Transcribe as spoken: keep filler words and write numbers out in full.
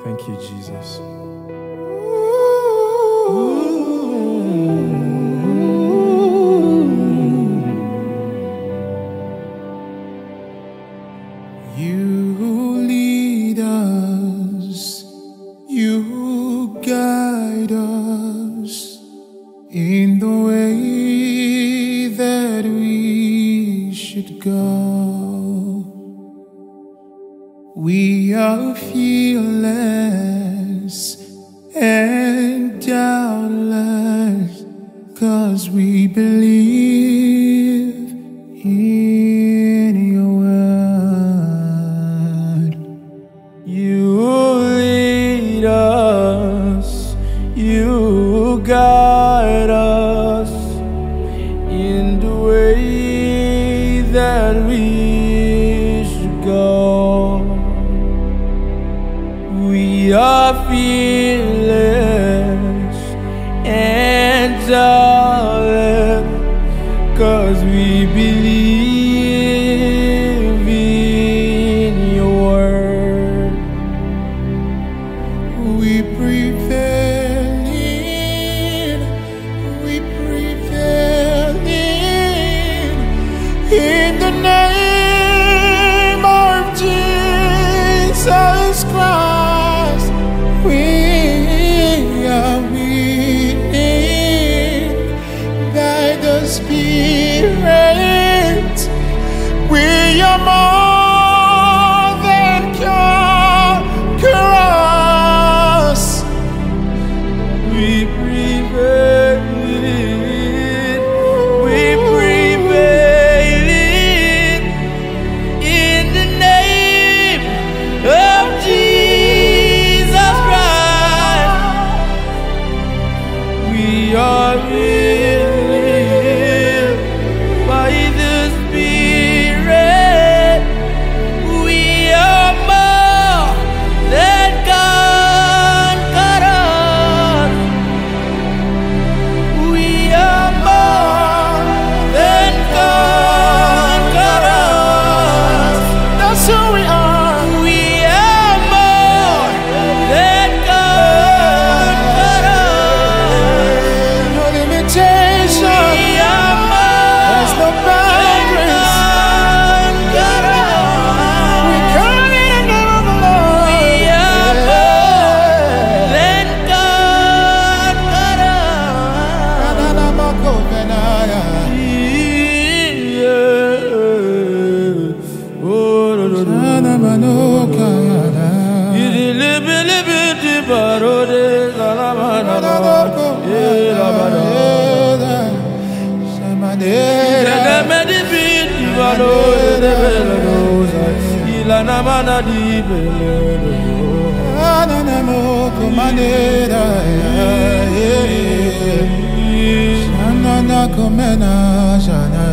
Thank you, Jesus. You lead us, you guide us in the way that we should go. We are fearless and doubtless, 'cause we believe in your word. You lead us, you guide us in the way that we should go. We are fearless and doubtless, 'cause we believe in your word. We prevail in, we prevail in, in the name of Jesus Christ. We are winning by the Spirit. We are more than conquerors. We prevail in, we prevail in, in the name of Jesus Christ. We are healed by the Spirit. We are more than conquerors. We are more than conquerors. That's who we are. We are more than conquerors. No limitation. We are more. There's no boundaries. We come in the name of the Lord. We are more than Shana na komena shana